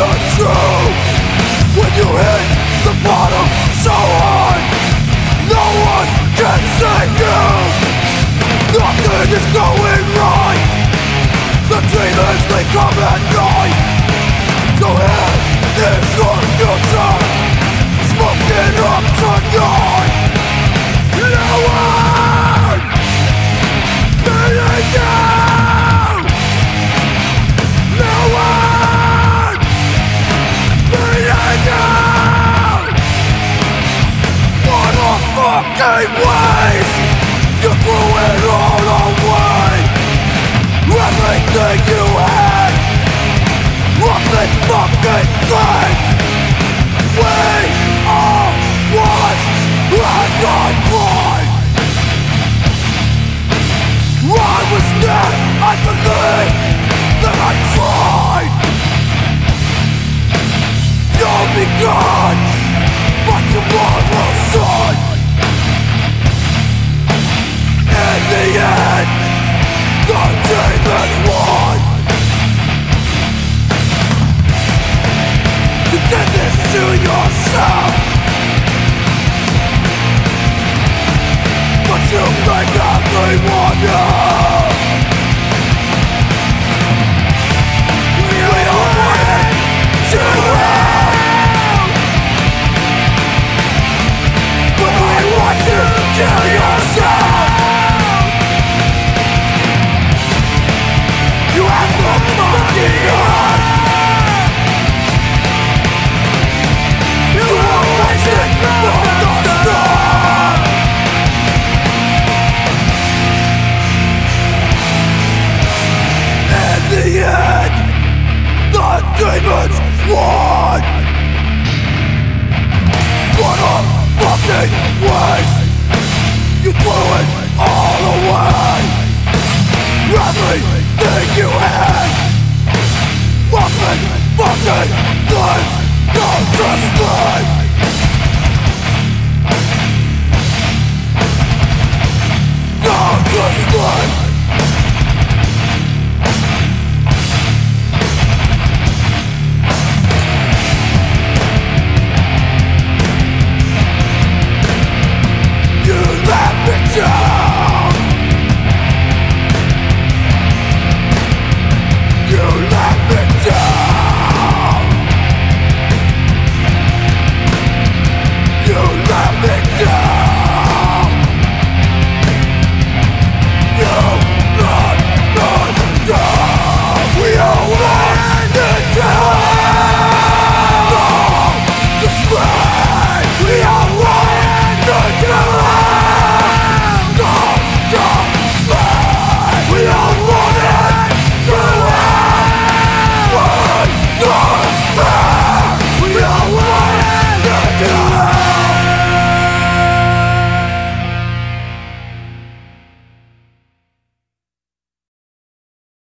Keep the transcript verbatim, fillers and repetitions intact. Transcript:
not true. When you hit the bottom so hard, no one can save you. Nothing is going right. The demons, they come at night. So here is your future, smoking up tonight. No one beating you. No one beating you. What a fucking waste. You threw it all away. Everything you had, nothing fucking thing. We all was and I cried. I was there, I believed that I tried. You'll be gone, but tomorrow's sun. In the end, the demons won. You did this to yourself, but you make everyone else. We all wanted to help, but I want you to kill yourself. You have no fucking heart. You are waiting for the storm. In the end, the demons won. What a fucking waste. You threw it all away. Everything you had, nothing fucking things, don't destroy. Don't destroy.